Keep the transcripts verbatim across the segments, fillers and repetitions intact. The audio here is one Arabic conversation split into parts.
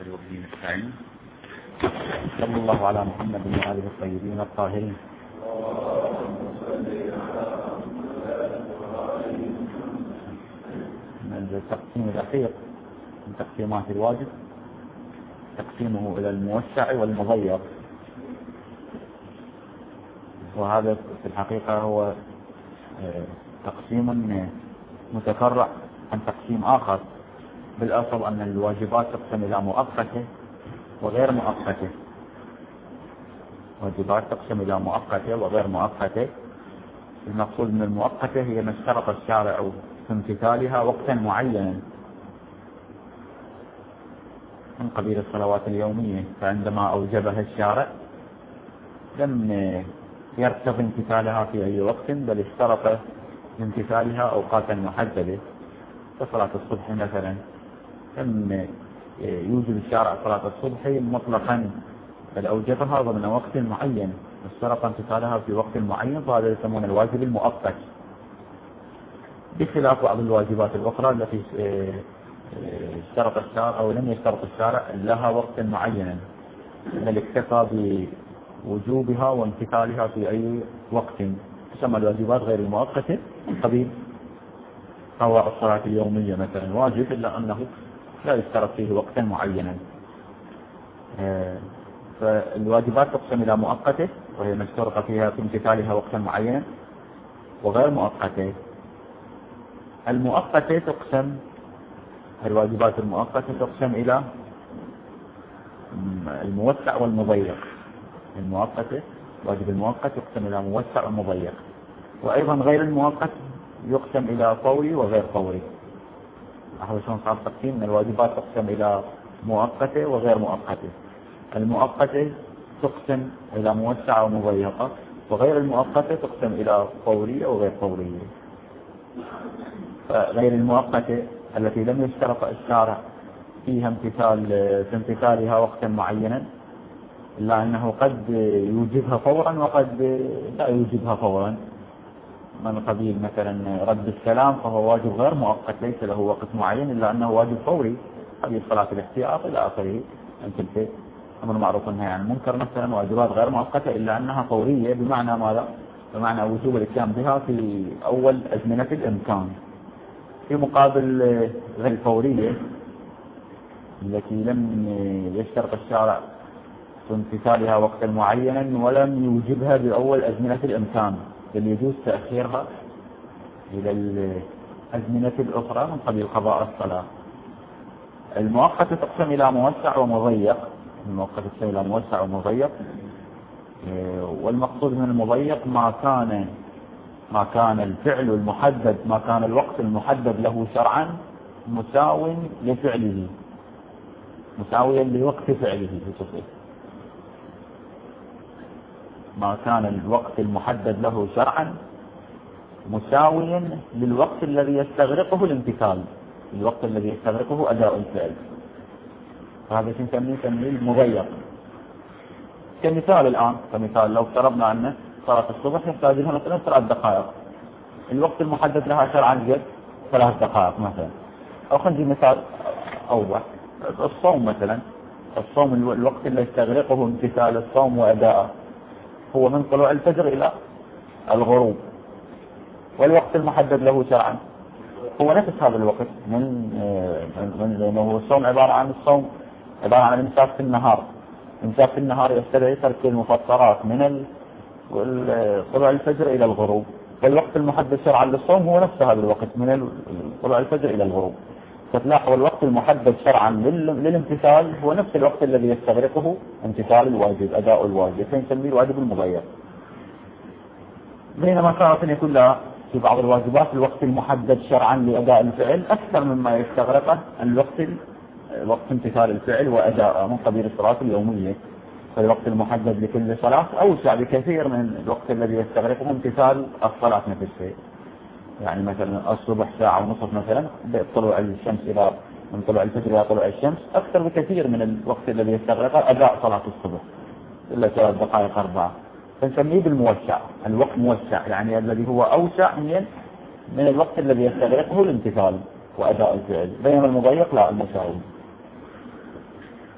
وبه نستعين. صلى الله على محمد وآله الطيبين الطاهرين. التقسيم الأخير من تقسيمات الواجب تقسيمه إلى الموسع والمضيق، وهذا في الحقيقة هو تقسيم متفرع عن تقسيم آخر. بالأصل أن الواجبات تقسم إلى مؤقتة وغير مؤقتة. واجبات تقسم إلى مؤقتة وغير مؤقتة. المقصود من المؤقتة هي ما اشترط الشارع في امتثالها وقتا معينا من قبيل الصلوات اليومية، فعندما أوجبها الشارع لم يرتضي امتثالها في أي وقت، بل اشترط امتثالها أوقاتا محددة. كصلاة الصبح مثلا لم يوجب الشارع صلاة الصبح مطلقا، بل أوجبها ضمن وقت معين، اشترط امتثالها في وقت معين، فهذا يسمون الواجب المؤقت، بخلاف بعض الواجبات الأخرى التي اشترط الشارع أو لم يشترط الشارع لها وقت معين، بل اكتفى بوجوبها وامتثالها في أي وقت. تسمى الواجبات غير المؤقتة قبيل قضاء الصلاة اليومية مثلا واجب، إلا أنه لا يشترط فيه وقتا معينا. فالواجبات تقسم إلى مؤقتة وهي ما اشترط فيها في امتثالها وقتا معينا، وغير مؤقتة. المؤقتة تقسم الواجبات المؤقتة تقسم إلى الموسع والمضيق. المؤقتة واجب المؤقت يقسم إلى موسع ومضيق، وأيضا غير المؤقت يقسم إلى فوري وغير فوري. أحوال شلون صار تقسيم من الواجبات تقسم إلى مؤقتة وغير مؤقتة. المؤقتة تقسم إلى موسعة ومضيقة، وغير المؤقتة تقسم إلى فورية وغير فورية. فغير المؤقتة التي لم يشترط الشارع فيها امتثال في امتثالها وقتا معينا، إلا أنه قد يوجبها فورا وقد لا يوجبها فورا، من قبيل مثلا رد السلام فهو واجب غير مؤقت ليس له وقت معين، إلا أنه واجب فوري، قبيل صلاة الاحتياط إلى آخره. أنت أمر معروف والنهي عن المنكر مثلا واجبات غير مؤقتة، إلا أنها فورية، بمعنى ماذا؟ بمعنى وجوب الاتيان بها في أول أزمنة الإمكان، في مقابل غير الفورية التي لم يشترط الشارع في امتثالها وقتا معينا ولم يوجبها بأول أزمنة الإمكان، بل يجوز تأخيرها إلى الأزمنة الأخرى من قبل قضاء الصلاة. المؤقتة تقسم إلى موسع ومضيق. المؤقتة تقسم إلى موسع ومضيق، والمقصود من المضيق ما كان ما كان الفعل المحدد ما كان الوقت المحدد له شرعا مساو لفعله، مساويا لوقت فعله بتصير. ما كان الوقت المحدد له شرعا مساويا للوقت الذي يستغرقه الامتثال، الوقت الذي يستغرقه أداء الفعل، هذا نسميه تمثيل مضيق. كمثال الآن، كمثال لو افترضنا أن صلاة الصبح يحتاج لها مثلا ثلاث دقائق، الوقت المحدد لها شرعا جد ثلاث دقائق مثلا. أو خلينا نجيب مثال أوضح، الصوم مثلا، الصوم الوقت اللي يستغرقه امتثال الصوم وأداءه هو من طلوع الفجر إلى الغروب، والوقت المحدد له شرعا هو نفس هذا الوقت. من من لأنه الصوم عبارة عن الصوم عبارة عن الإمساك في النهار. الإمساك في النهار يستدعي ترك المفطرات من طلوع الفجر إلى الغروب، والوقت المحدد شرعا للصوم هو نفس هذا الوقت من طلوع الفجر إلى الغروب. فتلاحظ الوقت المحدد شرعا للامتثال هو نفس الوقت الذي يستغرقه امتثال الواجب أداء الواجب، فنسميه الواجب المضيق. بينما كانت يكون لها في بعض الواجبات الوقت المحدد شرعا لأداء الفعل أكثر مما يستغرقه الوقت وقت امتثال الفعل وأداءه من قبيل الصلاة اليومية. فالوقت المحدد لكل صلاة أوسع بكثير من الوقت الذي يستغرقه امتثال الصلاة نفسها. يعني مثلا الصبح ساعة ونصف مثلا طلوع الشمس إلى من طلوع الفجر إلى طلوع الشمس أكثر بكثير من الوقت الذي يستغرقه أداء صلاة الصبح إلا ثلاث دقائق أربعة، فنسميه بالموسع. الوقت موسع يعني الذي هو أوسع من من الوقت الذي يستغرقه الامتثال وأداء الفعل، بينما المضيق لا، المساوي.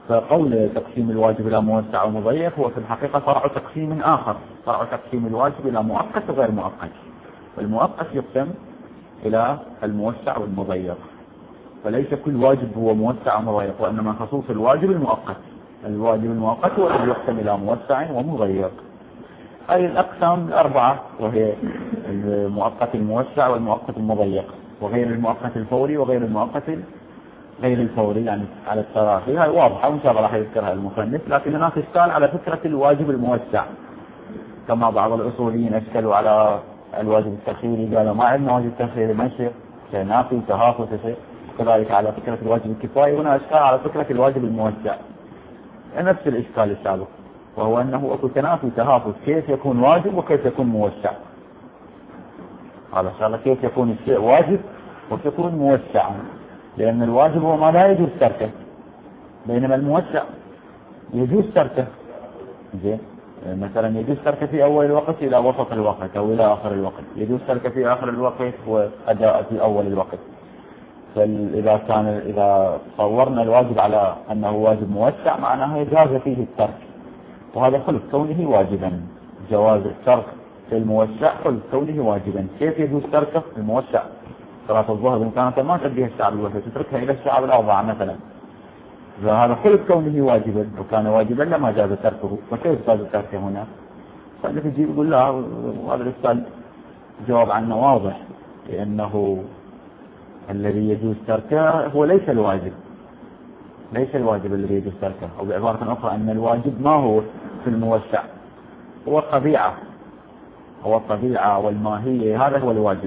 فقول تقسيم الواجب إلى موسع ومضيق هو في الحقيقة فرع تقسيم آخر، فرع تقسيم الواجب إلى مؤقت وغير مؤقت. والمؤقت يقسم إلى الموسع والمضيق، فليس كل واجب هو موسع ومضيق، وإنما خصوص الواجب المؤقت. الواجب المؤقت هو الذي يقسم إلى موسع ومضيق. هذه الأقسام الأربعة، وهي المؤقت الموسع والمؤقت المضيق وغير المؤقت الفوري وغير المؤقت غير الفوري، يعني على التراخي. هاي واضحة وإن شاء الله راح يذكرها المصنف. لكن هناك إشكال على فكرة الواجب الموسع، كما بعض الأصوليين أشكلوا على الواجب التخييري، قالوا ما عندنا واجب تخييري منشئ نافي تهافت شيء. كذلك على فكرة الواجب الكفاية، هنا إشكال على فكرة الواجب الموسع، نفس الإشكال السابق، وهو أنه أكو تنافي تهافت، كيف يكون واجب وكيف يكون موسع. هذا إن شاء الله كيف يكون الشيء واجب وكيف يكون موسع، لأن الواجب هو ما لا يجوز تركه، بينما الموسع يجوز تركه. زين، مثلا يجوز تركه في أول الوقت إلى وسط الوقت أو إلى آخر الوقت، يجوز تركه في آخر الوقت وأداء في أول الوقت. فإذا كان إذا صورنا الواجب على أنه واجب موسع، معناه يجاز فيه الترك، وهذا خلف كونه واجبا. جواز الترك في الموسع خلف كونه واجبا. كيف يجوز تركه في الموسع؟ صلاة الظهر بإمكانك ما تأديها الساعة الأولى، تتركها إلى الساعة الأربعة مثلا، فهذا خلف كونه واجبا. وكان واجبا لما جاز تركه، فكيف جاز تركه هنا؟ فأنت تجي يقول لا، هذا الإشكال جواب عنه واضح، لأنه الذي يجوز تركه هو ليس الواجب، ليس الواجب الذي يجوز تركه. أو بعبارة أخرى أن الواجب ما هو في الموسع، هو الطبيعة، هو الطبيعة والماهية، هذا هو الواجب.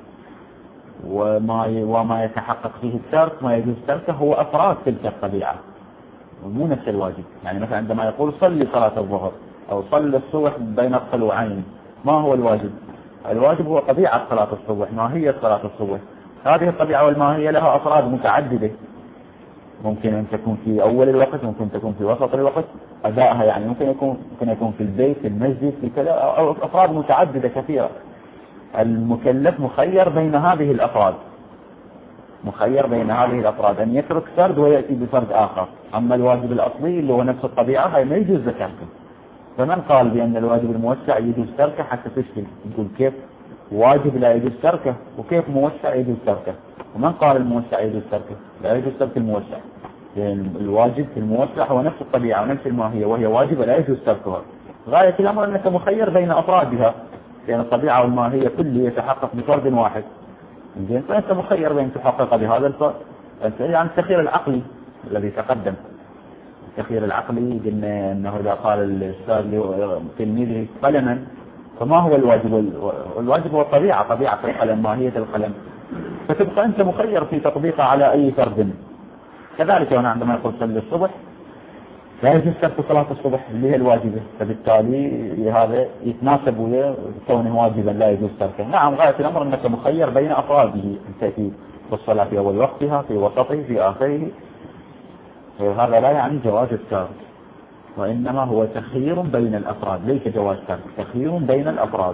وما وما يتحقق فيه الترك، ما يجوز تركه، هو أفراد تلك الطبيعة مو نفس الواجب. يعني مثلا عندما يقول صلي صلاة الظهر أو صلي الصبح بين الطلوعين، ما هو الواجب؟ الواجب هو طبيعة صلاة الصبح، ماهية صلاة الصبح. هذه الطبيعة والماهية لها أفراد متعددة، ممكن أن تكون في أول الوقت، ممكن تكون في وسط الوقت أدائها، يعني ممكن يكون ممكن يكون في البيت، في المسجد، في كذا، أو أفراد متعددة كثيرة. المكلف مخير بين هذه الأفراد، مخير بين هذه الأفراد أن يترك فرد ويأتي بفرد آخر. أما الواجب الأصلي اللي هو نفس الطبيعة، هاي ما يجوز ذكرته. فمن قال بأن الواجب الموسع يجوز تركه حتى تشكل، يقول كيف واجب لا يجوز تركه وكيف موسع يجوز تركه؟ ومن قال الموسع يجوز تركه؟ لا يجوز ترك الموسع، لأن الواجب في الموسع هو نفس الطبيعة ونفس الماهية، وهي واجبة لا يجوز تركها. غاية الأمر أنك مخير بين أفرادها، لأن الطبيعة والماهية كل يتحقق بفرد واحد. زين، فأنت مخير بين تحقق بهذا الفرد، يعني التخيير العقلي الذي تقدم. التخيير العقلي قلنا أنه إذا قال الأستاذ لتلميذه قلما، فما هو الواجب؟ الواجب هو الطبيعة، طبيعة القلم، ماهية القلم، فتبقى أنت مخير في تطبيقه على أي فرد. كذلك هنا عندما يقول صلي الصبح، لا يجوز ترك صلاة الصبح اللي هي الواجبة، فبالتالي هذا يتناسب ويا كونه واجبا لا يجوز تركه. نعم، غاية الأمر أنك مخير بين أفراده، التأتي بالصلاة في أول وقتها، في وسطه، في آخره. هذا لا يعني جواز الترك، وإنما هو تخيير بين الأفراد، ليس جواز ترك، تخيير بين الأفراد.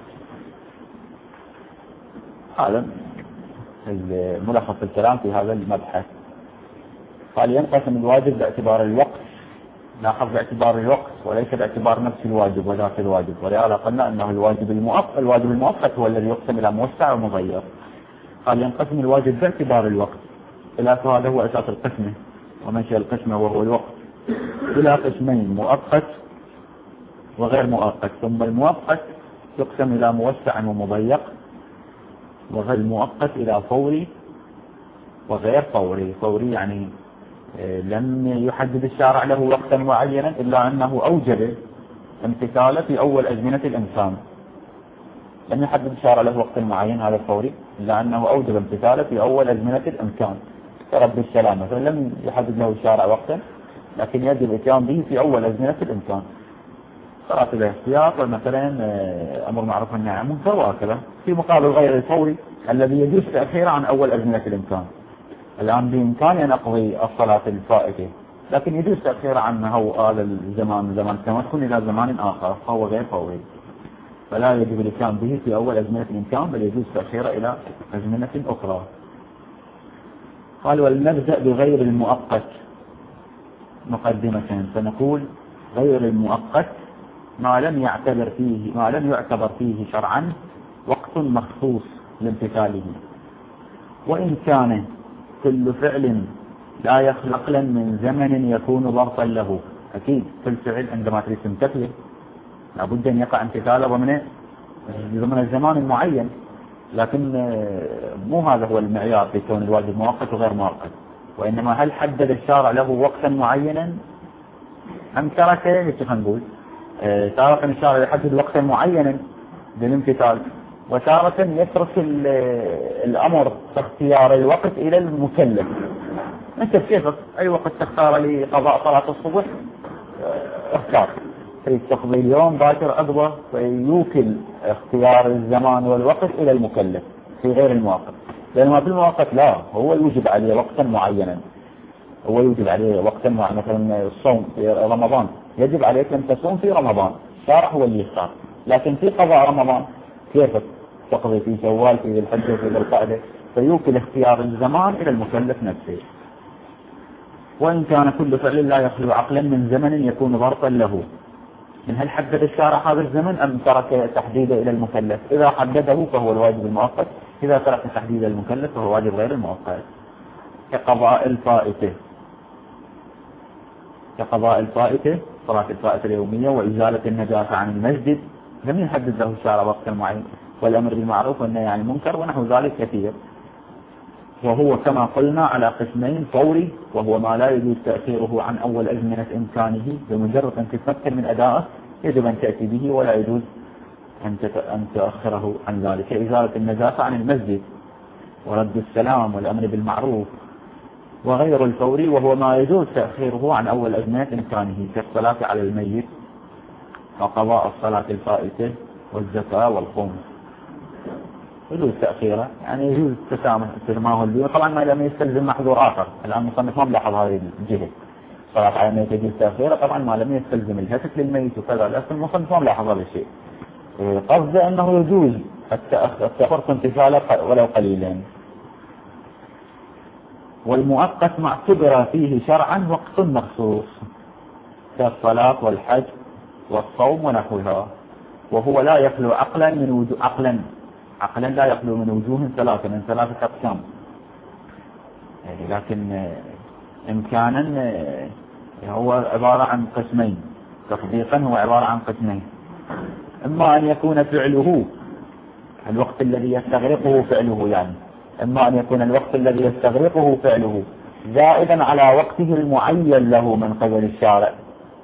هذا الملخص الكلام في هذا المبحث. قال ينقسم الواجب باعتبار الوقت، ناخذ باعتبار الوقت وليس باعتبار نفس الواجب وذات الواجب. ولهذا قلنا أنه الواجب المؤقت، الواجب المؤقت هو الذي يقسم إلى موسع ومضيق. قال ينقسم الواجب باعتبار الوقت، إلى هذا هو أساس القسمة ومنشأ القسمة وهو الوقت، إلى قسمين: مؤقت وغير مؤقت. ثم المؤقت يقسم إلى موسع ومضيق، وغير المؤقت إلى فوري وغير فوري. فوري يعني لم يحدد الشارع له وقتا معينا، إلا أنه أوجب امتثاله في أول أزمنة الإنسان. لم يحدد الشارع له وقتا معين هذا الفوري، إلا أنه أوجب امتثاله في أول أزمنة الإمكان. كرب السلام مثلا لم يحدد له الشارع وقتا، لكن يجب الاتيان به في أول أزمنة الإمكان. صلاة الاحتياط مثلا أمر معروف والنهي عن المنكر وهكذا. في مقابل غير الفوري الذي يجوز تأخيره عن أول أزمنة الإمكان. الآن بإمكاني أن أقضي الصلاة الفائتة، لكن يجوز تأخير عنه هذا الزمان، زمان التمكن، إلى زمان آخر، فهو غير فوري، فلا يجب الاتيان به في أول أزمنة الإمكان، بل يجوز تأخيره إلى أزمنة أخرى. قال ولنبدأ بغير المؤقت. مقدمة، فنقول غير المؤقت ما لم يعتبر فيه ما لم يعتبر فيه شرعا وقت مخصوص لامتثاله، وإن كان كل فعل لا يخلو عقلا من زمن يكون ضبطا له. أكيد كل فعل عندما تريد تمتثله لابد أن يقع امتثاله ضمن ضمن الزمان المعين، لكن مو هذا هو المعيار في كون الواجب مؤقت وغير مؤقت، وإنما هل حدد الشارع له وقتا معينا أم ترك، مثل خلينا نقول تارة الشارع يحدد وقتا معينا بالامتثال، وتارة يترك الأمر اختيار الوقت إلى المكلف. أنت بكيفك أي وقت تختار لقضاء صلاة الصبح اختار، تريد تقضي اليوم باكر عقبه، فيوكل اختيار الزمان والوقت إلى المكلف في غير المؤقت. لأنه في المؤقت لا، هو يوجب عليه وقتا معينا، هو يوجب عليه وقتا معينا. مثلا الصوم في رمضان يجب عليك أن تصوم في رمضان، الشارع هو اللي يختار. لكن في قضاء رمضان كيفك تقضي في شوال في الحجة في القعدة، فيوكل اختيار الزمان إلى المكلف نفسه. وإن كان كل فعل لا يخلو عقلا من زمن يكون ضرطا له، من هل حدد الشارع هذا الزمن أم ترك تحديده إلى المكلف؟ إذا حدده فهو الواجب المؤقت، إذا ترك تحديد المكلف فهو واجب غير المؤقت. كقضاء الفائتة كقضاء الفائتة صلاة الفائتة اليومية، وإزالة النجاسة عن المسجد لم يحدد له الشارع وقتا معين، والأمر بالمعروف والنهي عن المنكر ونحو ذلك كثير. وهو كما قلنا على قسمين: فوري وهو ما لا يجوز تأخيره عن أول أزمنة إمكانه، بمجرد أن تتمكن من أدائه يجب أن تأتي به ولا يجوز أن تأخره عن ذلك. إزالة النجاسة عن المسجد ورد السلام والأمر بالمعروف. وغير الفوري وهو ما يجوز تأخيره عن أول أزمنة إمكانه، كالصلاة على الميت وقضاء الصلاة الفائتة والزكاة والخمس، يجوز تأخيره، يعني يجوز التسامح استلماه البيوت، طبعا ما لم يستلزم محظور آخر. الآن المصنف ما ملاحظ هذه الجهة، صلاة على الميت يجوز تأخيره طبعا ما لم يستلزم الهتك للميت وكذا، لكن المصنف ما ملاحظ هذا الشيء. قصده أنه يجوز التأخر امتثاله ولو قليلا. والمؤقت ما اعتبر فيه شرعا وقت مخصوص، كالصلاة والحج والصوم ونحوها، وهو لا يخلو عقلا من وجوه عقلا عقلا لا يخلو من وجوه ثلاثة من ثلاثة أقسام، يعني لكن إمكانا هو عبارة عن قسمين، تطبيقا هو عبارة عن قسمين: إما أن يكون فعله الوقت الذي يستغرقه فعله، يعني إما أن يكون الوقت الذي يستغرقه فعله زائدا على وقته المعين له من قبل الشارع.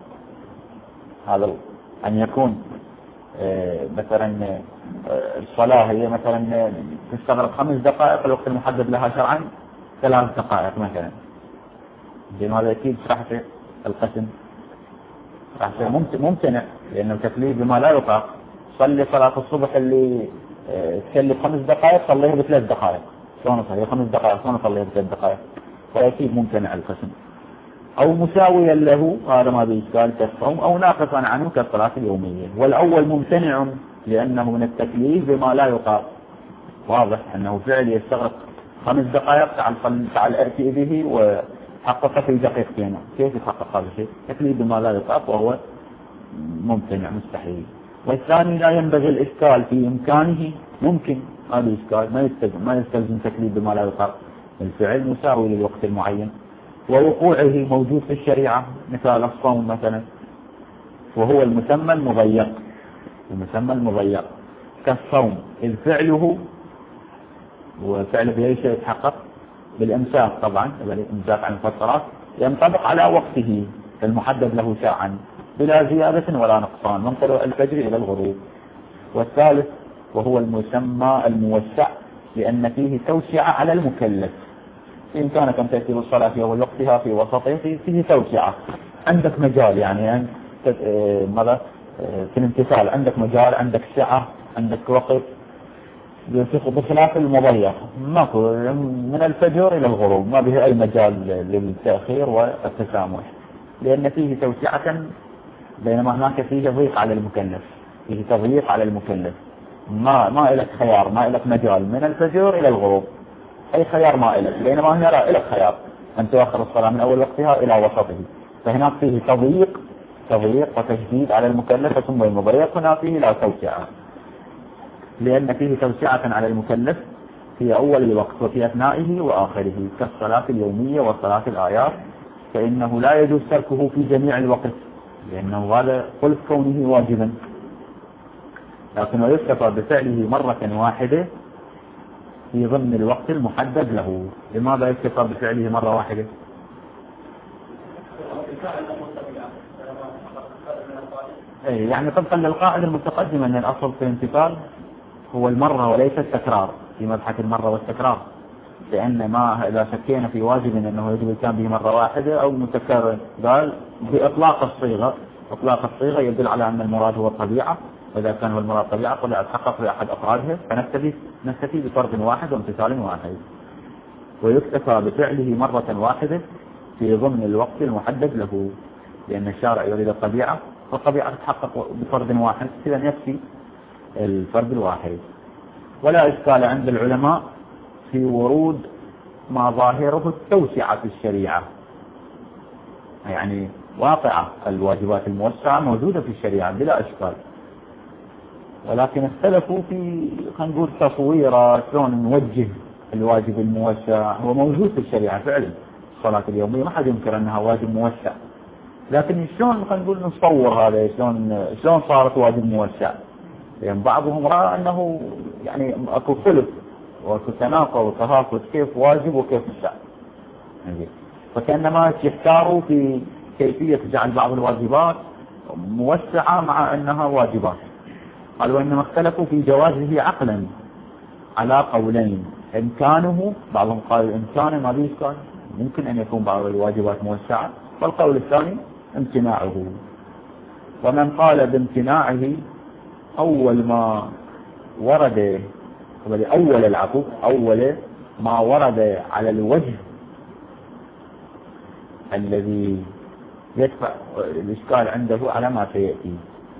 هذا أن يكون مثلا الصلاة هي مثلا تستغرق خمس دقائق، الوقت المحدد لها شرعا ثلاث دقائق مثلا، بما أكيد راح يصير القسم راح يصير ممتنع، لأنه تكليف بما لا يطاق. صلي صلاة الصبح اللي تكلف خمس دقائق صليها بثلاث دقائق، شلون صلي خمس دقائق شلون صليها بثلاث دقائق؟ فأكيد ممتنع القسم. أو مساويا له، هذا ما بإشكال كالصوم، أو ناقصا عنه كالصلاة اليومية. والأول ممتنع لأنه من التكليف بما لا يطاق، واضح أنه فعل يستغرق خمس دقائق، تعال تعال أتي به وحقق في دقيقتين، كيف يحقق هذا الشيء؟ تكليف بما لا يطاق وهو ممتنع مستحيل. والثاني لا ينبغي الإشكال في إمكانه، ممكن ما بإشكال، ما يستلزم ما يستلزم تكليف بما لا يطاق، الفعل مساوي للوقت المعين، ووقوعه موجود في الشريعة، مثال الصوم مثلا، وهو المسمى المضيق المسمى المضيق كالصوم، إذ فعله وفعله بأي شيء يتحقق بالإمساك، طبعا الإمساك عن الفترات ينطبق على وقته المحدد له شرعا بلا زيادة ولا نقصان من طلوع الفجر إلى الغروب. والثالث وهو المسمى الموسع، لأن فيه توسعة على المكلف، بإمكانك أن تأتي بالصلاة في أول وقتها في وسطه، فيه توسعة، عندك مجال، يعني ماذا في الامتثال عندك مجال، عندك سعة، عندك وقت، بخلاف المضيق ماكو من الفجر إلى الغروب ما به أي مجال للتأخير والتسامح، لأن فيه توسعة، بينما هناك فيه ضيق على المكلف، فيه تضييق على المكلف، ما ما لك خيار، ما لك مجال من الفجر إلى الغروب، أي خيار ما لك، بينما هنا لا لك خيار أن تؤخر الصلاة من أول وقتها إلى وسطه، فهناك فيه تضييق تضييق وتشديد على المكلف، ثم المضيق هنا فيه لا توسعة، لأن فيه توسعة على المكلف في أول الوقت وفي أثنائه وآخره، كالصلاة اليومية وصلاة الآيات، فإنه لا يجوز تركه في جميع الوقت لأنه هذا خلف كونه واجبا، لكن يكتفى بفعله مرة واحدة في ضمن الوقت المحدد له. لماذا يكتفى بفعله مرة واحدة؟ يعني طبقا للقاعدة المتقدمة أن الأصل في الانتقال هو المرة وليس التكرار في مبحث المرة والتكرار، لأن ما إذا شكينا في واجب أنه يجب الإتيان به مرة واحدة أو متكرر، قال بإطلاق الصيغة، إطلاق الصيغة يدل على أن المراد هو الطبيعة، وإذا كان هو المراد طبيعة قل أتحقق في أحد أفرادها، فنكتفي نكتفي بفرد واحد وامتثال واحد، ويكتفى بفعله مرة واحدة في ضمن الوقت المحدد له، لأن الشارع يريد الطبيعة، فالطبيعة تتحقق بفرد واحد، إذا يكفي الفرد الواحد. ولا إشكال عند العلماء في ورود ما ظاهره التوسعة في الشريعة، يعني واقعة الواجبات الموسعة موجودة في الشريعة بلا إشكال، ولكن اختلفوا في خلينا نقول تصويره شلون نوجه الواجب الموسع. هو موجود في الشريعة فعلا، الصلاة اليومية ما حد ينكر أنها واجب موسع، لكن شلون خلينا نقول نصور هذا، شلون شلون صارت واجب موسع؟ لأن يعني بعضهم رأى أنه يعني أكو خلف وأكو تناقض وتهافت كيف واجب وكيف مسع، فكأنما يحتاروا في كيفية جعل بعض الواجبات موسعة مع أنها واجبات. قالوا إنما اختلفوا في جوازه عقلا على قولين، إمكانه، بعضهم قالوا إمكانه ما بإمكان، ممكن أن يكون بعض الواجبات موسعة، والقول الثاني امتناعه. ومن قال بامتناعه أول ما ورد أول العفو أول ما ورد على الوجه الذي يدفع الإشكال عنده على ما سيأتي.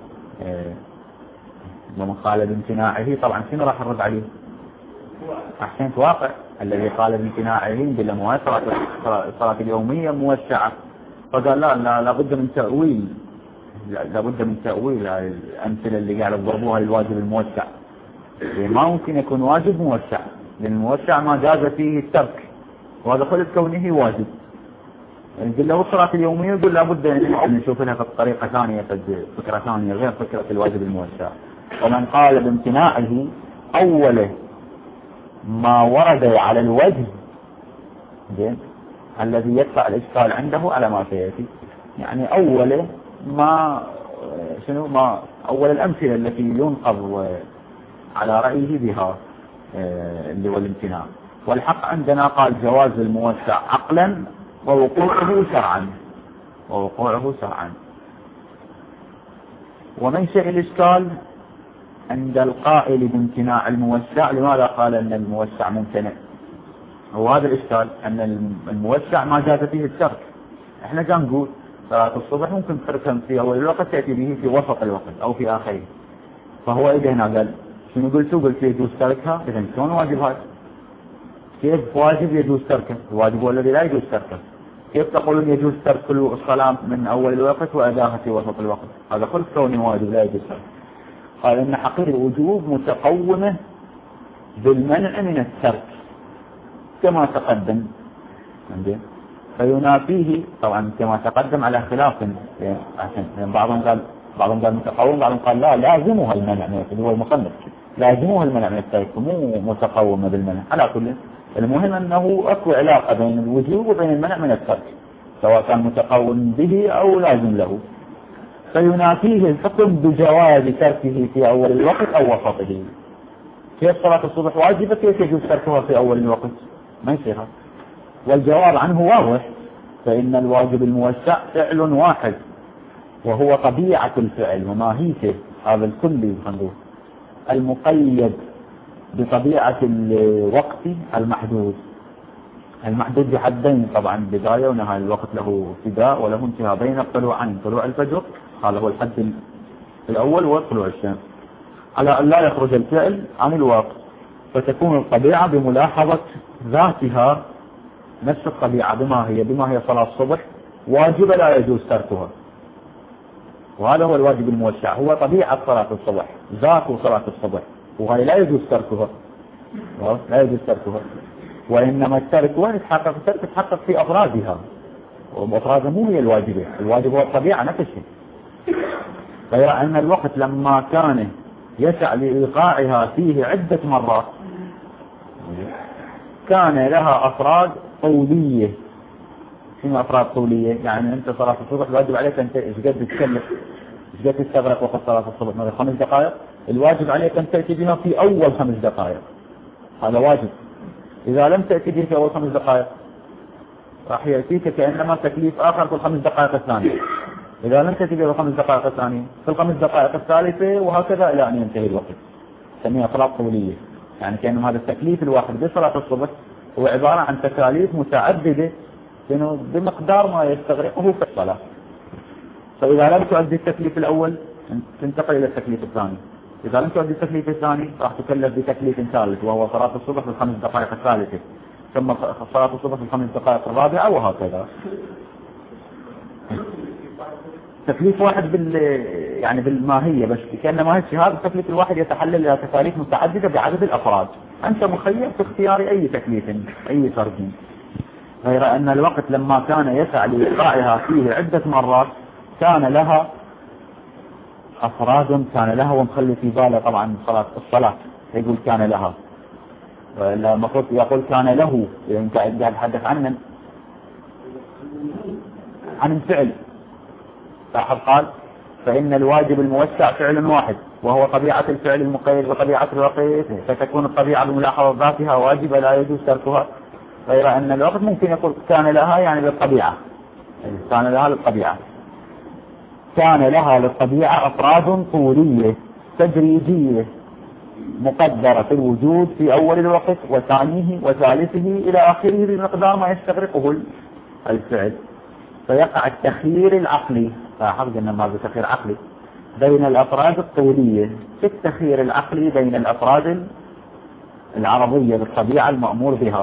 ومن قال بامتناعه طبعا شنو راح نرد عليه؟ أحسنت، واقع الذي قال بامتناعه بلا موسعة الصلاة اليومية موسعة، فقال لا لا لابد من تأويل، لابد من تأويل الأمثلة اللي قاعد يضربوها للواجب الموسع، ما ممكن يكون واجب موسع، لأن الموسع ما جاز فيه الترك، وهذا خلف كونه واجب. نقول له الصلاة اليومية يقول لابد أن نشوف لها طريقة ثانية، فكرة ثانية غير فكرة الواجب الموسع. ومن قال بامتناعه أوله ما ورد على الوجه زين الذي يدفع الإشكال عنده على ما سيأتي، يعني أوله ما شنو ما أول الأمثلة التي ينقض على رأيه بها اللي هو الامتناع. والحق عندنا قال جواز الموسع عقلا ووقوعه شرعا، ووقوعه شرعا. ومنشأ الإشكال عند القائل بامتناع الموسع، لماذا قال أن الموسع ممتنع؟ هو هذا الإشكال أن الموسع ما جاز فيه الترك. احنا جا نقول صلاة الصبح ممكن تركها في أول الوقت تأتي به في وسط الوقت أو في آخره، فهو إذا هنا قال شنو قلتوا؟ قلت يجوز تركها، إذا شلون واجب هذا؟ كيف واجب يجوز تركه؟ الواجب هو الذي لا يجوز تركه. كيف تقولون يجوز ترك الصلاة من أول الوقت وأداها في وسط الوقت؟ هذا خلف كونه واجب لا يجوز تركه. قال إن حقيقة الوجوب متقومة بالمنع من الترك كما تقدم، فينافيه طبعا كما تقدم على خلاف، يعني بعضهم قال بعضهم قال متقوم، بعضهم قال لا لازمها المنع من الترك، هو المصنف لازمها المنع من الترك مو متقومة بالمنع. على كل المهم أنه أكو علاقة بين الوجوب وبين المنع من الترك سواء كان متقوم به أو لازم له، فينافيه الحكم بجواز تركه في أول الوقت أو وسطه. كيف صلاة الصبح واجبة كيف يجوز تركها في أول الوقت؟ ما يصيرها. والجواب عنه واضح، فإن الواجب الموسع فعل واحد وهو طبيعة الفعل وماهيته، هذا الكلي خلوه المقيد بطبيعة الوقت المحدود. المحدود بحدين طبعا، بداية ونهاية، الوقت له ابتداء وله انتهاء بين الطلوعين، طلوع الفجر هذا هو الحد الأول وطلوع الشمس، على أن لا يخرج الفعل عن الوقت، فتكون الطبيعة بملاحظة ذاتها نفس الطبيعة بما هي بما هي صلاة الصبح واجبة لا يجوز تركها، وهذا هو الواجب الموسع، هو طبيعة صلاة الصبح، ذات صلاة الصبح، وهي لا يجوز تركها، لا يجوز تركها. وإنما الترك وين يتحقق؟ الترك يتحقق في أفرادها، وأفرادها مو هي الواجبة، الواجب هو الطبيعة نفسها. غير أن الوقت لما كان يسع لإيقاعها فيه عدة مرات كان لها أفراد طولية. شنو أفراد طولية؟ يعني أنت صلاة الصبح الواجب عليك أنت إيش قد تتكلف، إيش قد تستغرق وقت صلاة الصبح، مثلا خمس دقائق، الواجب عليك أن تأتي بها في أول خمس دقائق، هذا واجب. إذا لم تأتي به في أول خمس دقائق راح يأتيك كأنما تكليف آخر في الخمس دقائق الثانية. إذا لم تأتي به في الخمس دقائق الثانية في الخمس دقائق الثالثة، وهكذا إلى أن ينتهي الوقت. سميها صلاة طولية، يعني كأن هذا التكليف الواحد بصلاة الصبح هو عبارة عن تكاليف متعددة بمقدار ما يستغرقه في الصلاة. فإذا لم تؤدي التكليف الأول تنتقل إلى التكليف الثاني، إذا لم تؤدي التكليف الثاني راح تكلف بتكليف ثالث وهو صلاة الصبح في الخمس دقائق الثالثة، ثم صلاة الصبح في الخمس دقائق الرابعة، وهكذا. تكليف واحد بال يعني بالماهية، بس كأنما هيك هذا التكليف الواحد يتحلل إلى تكاليف متعددة بعدد الأفراد. أنت مخير في اختيار أي تكليف أي ترجيم. غير أن الوقت لما كان يسع لإيقاعها فيه عدة مرات كان لها أفراد، كان لها، ومخلي في باله طبعا صلاة الصلاة يقول كان لها، ولا المفروض يقول كان له، إذا أنت قاعد تتحدث عن عن الفعل. صاحب قال فإن الواجب الموسع فعل واحد وهو طبيعة الفعل المقيد وطبيعة الوقت، فتكون الطبيعة بملاحظة ذاتها واجبة لا يجوز تركها. غير أن الوقت ممكن يقول كان لها يعني للطبيعة، كان لها للطبيعة، كان لها للطبيعة أفراد طولية تدريجية مقدرة في الوجود في أول الوقت وثانيه وثالثه إلى آخره بمقدار ما يستغرقه الفعل. فيقع التخيير العقلي، لاحظ أن ما تخيير عقلي بين الأفراد الطولية، في التخيير العقلي بين الأفراد العرضية بالطبيعة المأمور بها.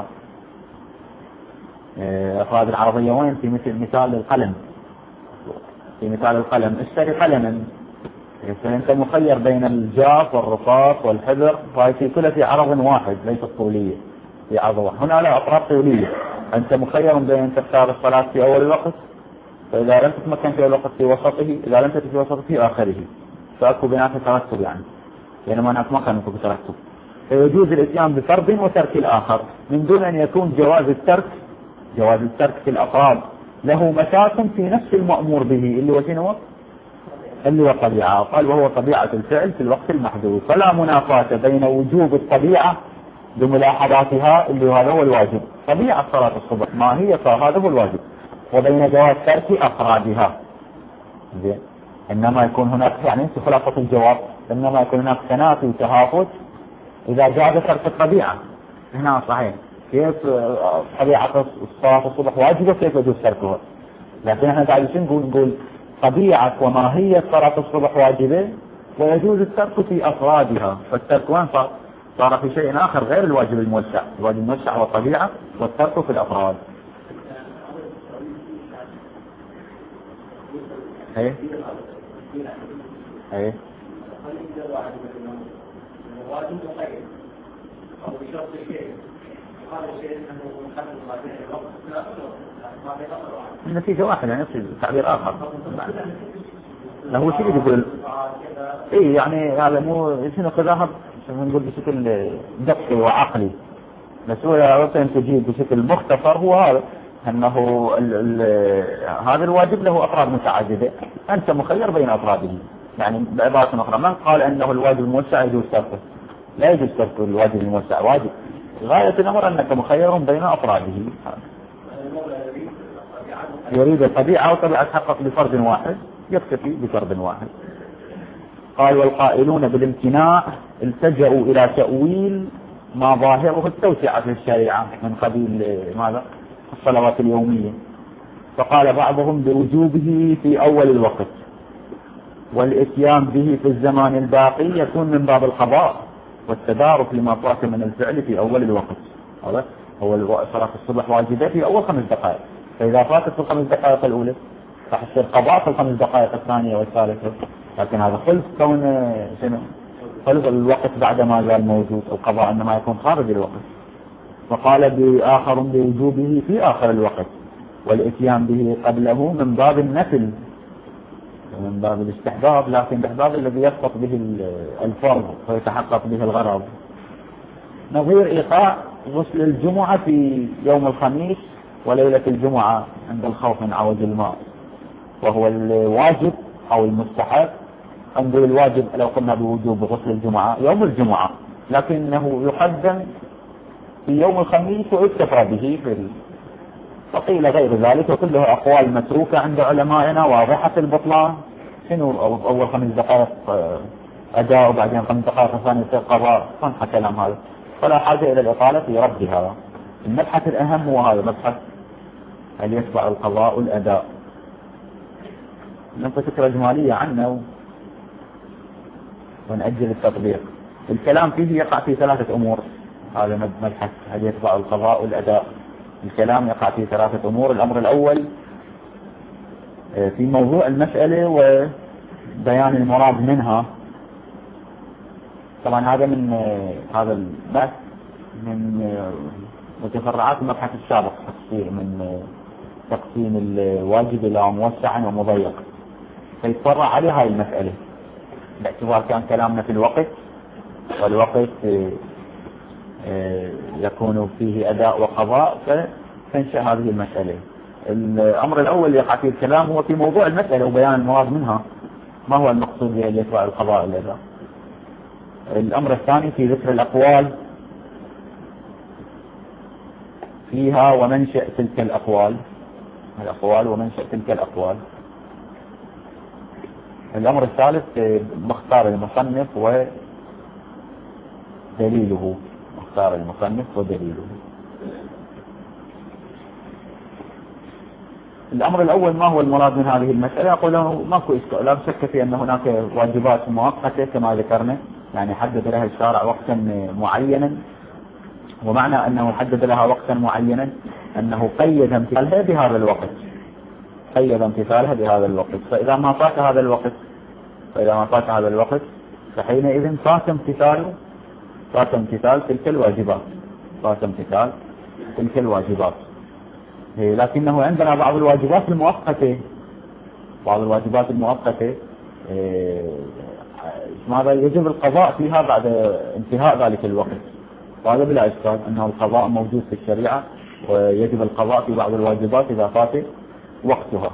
الأفراد العرضية وين؟ في مثل مثال القلم، في مثال القلم اشتري قلما، فأنت مخير بين الجاف والرصاص والحبر، فهي كلها في عرض واحد ليست طولية، في عرض واحد. هنا لا أفراد طولية، أنت مخير بين أن تختار الصلاة في أول الوقت، فإذا لم تتمكن في الوقت في وسطه، إذا لم تتمكن في وسطه في آخره، فأكو بناء ترتب يعني، يعني ما نتمكن في ترتب. فيجوز الاتيان بفرض وترك الآخر من دون أن يكون جواز الترك جواز الترك في الأفراد له مساكن في نفس المأمور به اللي هو شنو؟ اللي هو الطبيعة. قال وهو طبيعة الفعل في الوقت المحدود، فلا منافاة بين وجوب الطبيعة بملاحظاتها اللي هذا هو الواجب، طبيعة صلاة الصبح ما هي فهذا هو الواجب، وبين جواز ترك أفرادها. زين، إنما يكون هناك يعني في خلاصة الجواب، إنما يكون هناك تنافي وتهافت إذا جاز ترك الطبيعة. هنا صحيح كيف طبيعة صلاة الصبح واجبة كيف يجوز تركها، لكن احنا قاعدين نقول نقول طبيعة وماهية صلاة الصبح واجبة ويجوز الترك في أفرادها. فالترك وين صار؟ صار في شيء آخر غير الواجب الموسع. الواجب الموسع هو الطبيعة والترك في الأفراد. ايه ايه النتيجة واحدة يعني يصير تعبير آخر. لا هو شيء يقول ايه يعني هذا مو شنو كذا نقول بشكل دقي وعقلي، بس هو يمكن تجيب بشكل مختصر هو هذا انه ال ال هذا الواجب له افراد متعددة، انت مخير بين افراده. يعني بعبارة اخرى من قال انه الواجب الموسع يجوز تركه؟ لا يجوز ترك الواجب الموسع، واجب غاية الامر انك مخير بين افراده. يريد الطبيعة وطبيعة تحقق بفرد واحد يكتفي بفرد واحد. قال والقائلون بالامتناع التجأوا الى تأويل ما ظاهره التوسعة في الشريعة من قبيل ماذا؟ الصلوات اليومية. فقال بعضهم بوجوبه في أول الوقت والإتيان به في الزمان الباقي يكون من باب القضاء والتدارك لما فات من الفعل في أول الوقت. هذا هو صلاة الصبح واجبة في أول خمس دقائق، فإذا فاتت في الخمس دقائق الأولى راح يصير قضاء في الخمس دقائق الثانية والثالثة، لكن هذا خلف كون شنو؟ خلف الوقت بعد ما زال موجود، القضاء إنما يكون خارج الوقت. فقال بآخر بوجوبه في آخر الوقت، والإتيان به قبله من باب النفل، من باب الاستحباب، لكن الاستحباب الذي يسقط به الفرض ويتحقق به الغرض. نظير إيقاع غسل الجمعة في يوم الخميس وليلة الجمعة عند الخوف من عوج الماء، وهو الواجب أو المستحب. عند الواجب لو قلنا بوجوب غسل الجمعة يوم الجمعة، لكنه يقدم في يوم الخميس ويكتفى به في ال... وقيل غير ذلك، وكله أقوال متروكة عند علمائنا واضحة البطلان. شنو أول خمس دقائق أداء وبعدين خمس دقائق ثانية قضاء، صنح كلام هذا، فلا حاجة إلى الإطالة في ردها. المبحث الأهم هو هذا مبحث هل يتبع القضاء والأداء. ننطي فكرة إجمالية عنه ونأجل التطبيق. الكلام فيه يقع في ثلاثة أمور. هذا مبحث هل يتبع القضاء والأداء. الكلام يقع في ثلاثة أمور. الأمر الأول في موضوع المسألة وبيان المراد منها. طبعا هذا من هذا البحث من متفرعات المبحث السابق، تصير من تقسيم الواجب إلى موسع ومضيق، فيتفرع عليه هاي المسألة باعتبار كان كلامنا في الوقت، والوقت يكون فيه أداء وقضاء، فتنشأ هذه المسألة. الأمر الأول يقع فيه الكلام هو في موضوع المسألة وبيان المراد منها، ما هو المقصود به اللي يتبع القضاء والأداء. الأمر الثاني في ذكر الأقوال فيها ومنشأ تلك الأقوال، الأقوال ومنشأ تلك الأقوال. الأمر الثالث مختار المصنف ودليله، مختار المصنف ودليله. الأمر الأول ما هو المراد من هذه المسألة؟ أقول له ماكو إشكال، لا شك في أن هناك واجبات مؤقتة كما ذكرنا، يعني حدد لها الشارع وقتا معينا، ومعنى أنه حدد لها وقتا معينا أنه قيد امتثالها بهذا الوقت، قيد امتثالها بهذا الوقت. فإذا ما فات هذا الوقت فإذا ما فات هذا الوقت فحينئذ فات امتثال فات امتثال تلك الواجبات فات امتثال تلك الواجبات. لكنه عندنا بعض الواجبات المؤقتة بعض الواجبات المؤقتة ماذا يجب القضاء فيها بعد انتهاء ذلك الوقت، وهذا بلا إشكال أنه القضاء موجود في الشريعة، ويجب القضاء في بعض الواجبات إذا فات وقتها.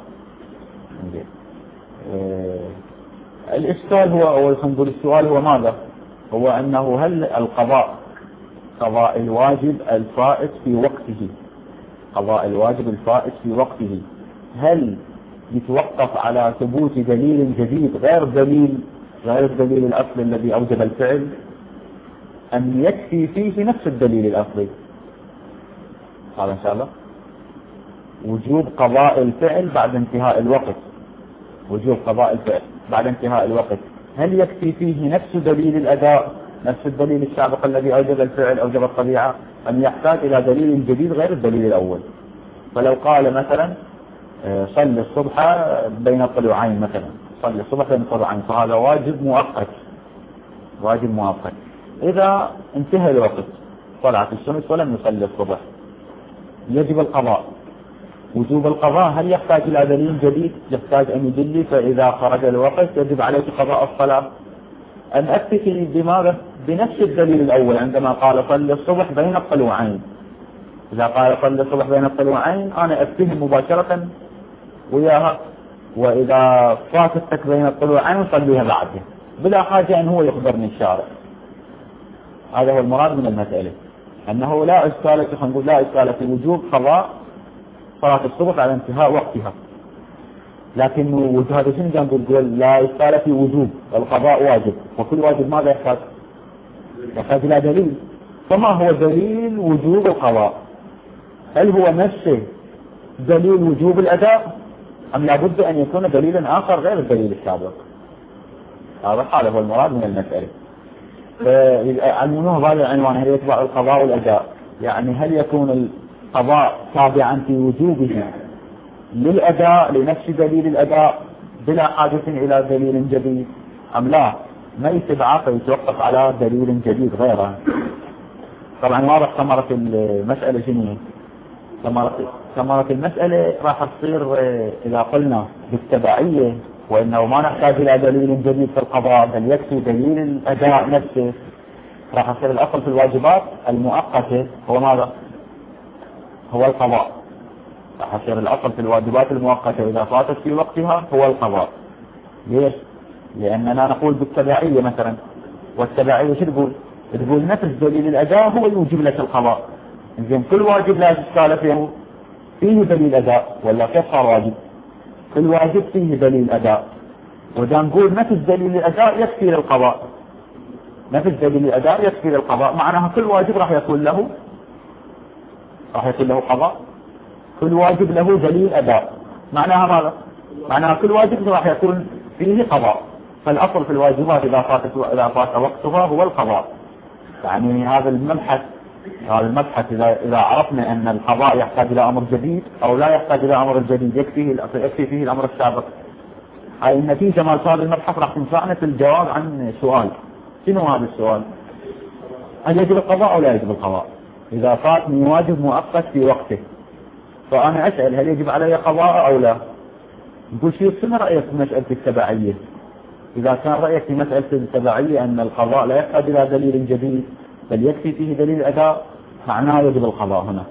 الإشكال هو أو نقول السؤال هو ماذا؟ هو أنه هل القضاء قضاء الواجب الفائت في وقته قضاء الواجب الفائت في وقته هل يتوقف على ثبوت دليل جديد غير دليل غير الدليل الأصلي الذي أوجب الفعل، أم يكفي فيه نفس الدليل الأصلي؟ هذا إن شاء الله وجوب قضاء الفعل بعد انتهاء الوقت وجوب قضاء الفعل بعد انتهاء الوقت هل يكفي فيه نفس دليل الأداء، نفس الدليل السابق الذي أوجب الفعل أوجب الطبيعة، أم يحتاج إلى دليل جديد غير الدليل الأول؟ فلو قال مثلا صلي الصبح بين الطلوعين، مثلا صلي الصبح بين الطلوعين، فهذا واجب مؤقت واجب مؤقت. إذا انتهى الوقت طلعت الشمس ولم يصلي الصبح يجب القضاء. وجوب القضاء هل يحتاج إلى دليل جديد؟ يحتاج أن يدلي، فإذا خرج الوقت يجب عليك قضاء الصلاة. أن أكتفي بماذا؟ بنفس الدليل الأول عندما قال صلي الصبح بين الطلوعين. إذا قال صلي الصبح بين الطلوعين أنا أفتهم مباشرة وياها، وإذا فاتتك بين الطلوعين صليها بعدها بلا حاجة أن هو يخبرني الشارع. هذا هو المراد من المسألة، أنه لا إشكال نقول لا إشكال في وجوب قضاء صلاة الصبح على انتهاء وقتها، لكن وجوب هذا شنو جنب نقول لا إشكال في وجوب القضاء واجب، وكل واجب ماذا يحتاج؟ يحتاج إلى دليل. فما هو دليل وجوب القضاء؟ هل هو نفسه دليل وجوب الأداء، أم لابد أن يكون دليلا آخر غير الدليل السابق؟ هذا هذا هو المراد من المسألة. فعنوانه هذا العنوان هل يتبع القضاء والأداء، يعني هل يكون القضاء تابعا في وجوبه للأداء لنفس دليل الأداء بلا حاجة إلى دليل جديد أم لا؟ ما يتبعه فيتوقف على دليل جديد غيره. طبعا واضح ثمرة المسألة شنو؟ ثمرة ثمرة المسألة راح تصير إذا قلنا بالتبعية وإنه ما نحتاج إلى دليل جديد في القضاء بل يكفي دليل الأداء نفسه، راح يصير الأصل في الواجبات المؤقتة هو ماذا؟ هو القضاء. راح يصير الأصل في الواجبات المؤقتة إذا فاتت في وقتها هو القضاء. ليش؟ لأننا نقول بالتبعية مثلا، والتبعية شو تقول؟ تقول نفس دليل الأداء هو يوجب لك القضاء. إذن كل واجب لا إشكال فيه فيه دليل أداء ولا كيف صار واجب؟ كل واجب فيه دليل أداء، وإذا نقول نفس دليل الأداء يكفي للقضاء، نفس دليل الأداء يكفي للقضاء، معناها كل واجب راح يكون له راح يكون له قضاء، كل واجب له دليل أداء، معناها ماذا؟ معناها كل واجب راح يكون فيه قضاء. فالأصل في الواجبات إذا فاتت إذا فات وقتها هو القضاء. يعني هذا المبحث هذا المبحث إذا إذا عرفنا أن القضاء يحتاج إلى أمر جديد أو لا يحتاج إلى أمر جديد يكفيه يكفي فيه الأمر السابق. هاي النتيجة مال هذا المبحث راح تنفعنا في الجواب عن سؤال. شنو هذا السؤال؟ هل يجب القضاء أو لا يجب القضاء؟ إذا فاتني واجب مؤقت في وقته فأنا أسأل هل يجب علي قضاء أو لا؟ نقول شو شنو رأيك في مسألة التبعية؟ إذا كان رأيك في مسألة التبعية أن القضاء لا يحتاج إلى دليل جديد بل يكفي فيه دليل الأداء معناه يجب القضاء هنا.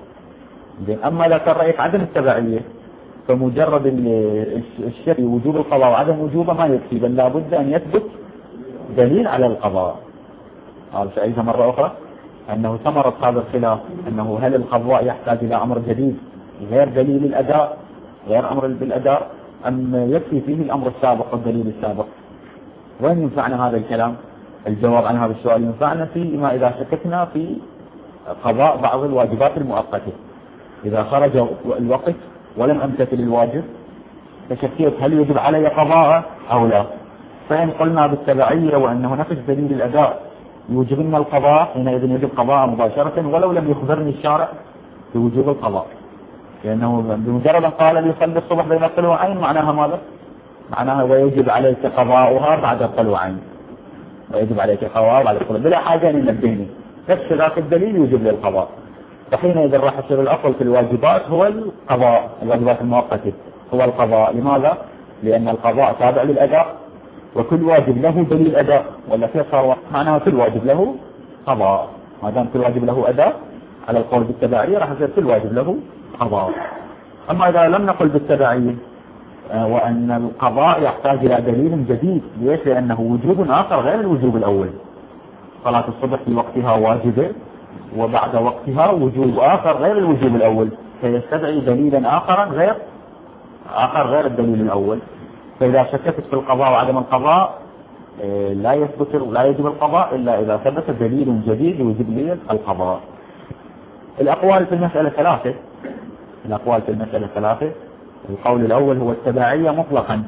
أما إذا كان رأيك عدم التبعية فمجرد الشك في وجوب القضاء وعدم وجوبه ما يكفي بل لابد أن يثبت دليل على القضاء. هذا سألت مرة أخرى أنه ثمرة هذا الخلاف أنه هل القضاء يحتاج إلى أمر جديد غير دليل الأداء غير أمر بالأداء أم يكفي فيه الأمر السابق والدليل السابق؟ وين ينفعنا هذا الكلام؟ الجواب عن هذا السؤال ينفعنا فيما إذا شككنا في قضاء بعض الواجبات المؤقتة. إذا خرج الوقت ولم أمتثل الواجب فشكيت هل يجب علي قضاء أو لا؟ فإن قلنا بالتبعية وأنه نفس دليل الأداء يوجب لنا القضاء حينئذ يجب قضاء مباشرة ولو لم يخبرني الشارع بوجوب القضاء، لأنه بمجرد أن قال لي صلي الصبح بين الطلوعين معناها ماذا؟ معناها ويجب عليك قضاؤها بعد الطلوعين، ويجب عليك قضاء بعد الطلوع بلا حاجة أن ينبهني، نفس ذاك الدليل يوجب لي القضاء. فحينئذ راح يصير الأصل في الواجبات هو القضاء، الواجبات المؤقتة هو القضاء. لماذا؟ لأن القضاء تابع للأداء وكل واجب له دليل أداء، ولا كيف صار؟ معناها كل واجب له قضاء، ما دام كل واجب له أداء على القول بالتبعية راح يصير كل واجب له قضاء. أما إذا لم نقل بالتبعية وأن القضاء يحتاج إلى دليل جديد، ليش؟ لأنه وجوب آخر غير الوجوب الأول. صلاة الصبح في وقتها واجبة وبعد وقتها وجوب آخر غير الوجوب الأول، فيستدعي دليلا آخر غير آخر غير الدليل الأول. فإذا شككت في القضاء وعدم القضاء لا يثبت لا يجب القضاء إلا إذا ثبت دليل جديد يوجب لي القضاء. الأقوال في المسألة ثلاثة. الأقوال في المسألة ثلاثة. القول الأول هو التبعية مطلقا.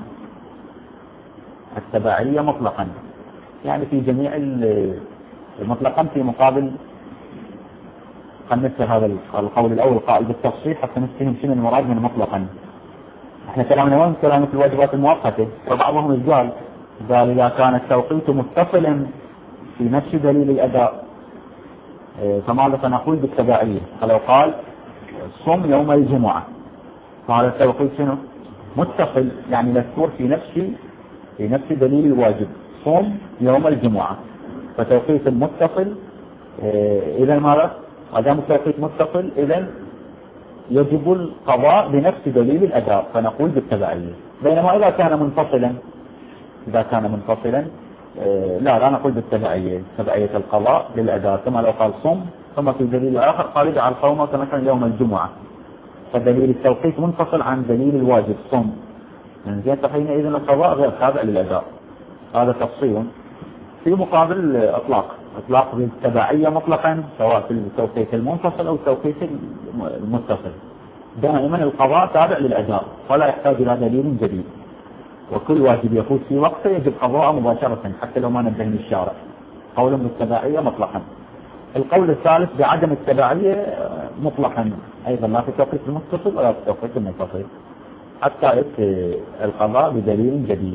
التبعية مطلقا يعني في جميع مطلقا في مقابل. خلينا نفسر هذا القول الأول قائل بالتفصيل حتى نفهم شنو المراد من مطلقا. احنا كلامنا وين؟ كلامنا في الواجبات المؤقتة، وبعضهم قال قال إذا كان التوقيت متصلا في نفس دليل الأداء فماذا سنقول بالتبعية؟ فلو قال صم يوم الجمعة فهذا التوقيت شنو؟ متصل، يعني مذكور في نفس في نفس دليل الواجب، صم يوم الجمعة، فتوقيت متصل. إذا ماذا؟ ما دام التوقيت متصل إذا يجب القضاء بنفس دليل الأداء فنقول بالتبعية. بينما إذا كان منفصلا إذا كان منفصلا لا لا نقول بالتبعية، تبعية القضاء للأداء، كما لو قال صم ثم في دليل آخر قال اجعل صومك مثلا يوم الجمعة، فدليل التوقيت منفصل عن دليل الواجب صم، زين فحينئذ القضاء غير تابع للأداء. هذا تفصيل. في مقابل إطلاق إطلاق بالتبعية مطلقا سواء في التوقيت المنفصل أو التوقيت المتصل، دائما القضاء تابع للأداء ولا يحتاج إلى دليل جديد، وكل واجب يفوت في وقته يجب قضاءه مباشرة حتى لو ما نبهني الشارع، قولا بالتبعية مطلقا. القول الثالث بعدم التبعية مطلقا أيضا لا في توقيت المتصل ولا في توقيت المنفصل حتى يأتي القضاء بدليل جديد.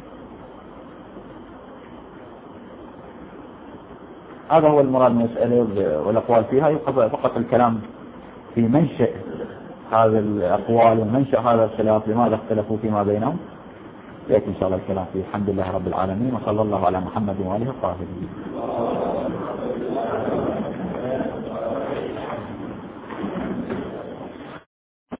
هذا هو المراد من المسألة والأقوال فيها. يقضى فقط الكلام في منشأ هذه الأقوال ومنشأ هذا الخلاف لماذا اختلفوا فيما بينهم. يأتي إن شاء الله الكلام فيه. الحمد لله رب العالمين وصلى الله على محمد وآله الطاهرين.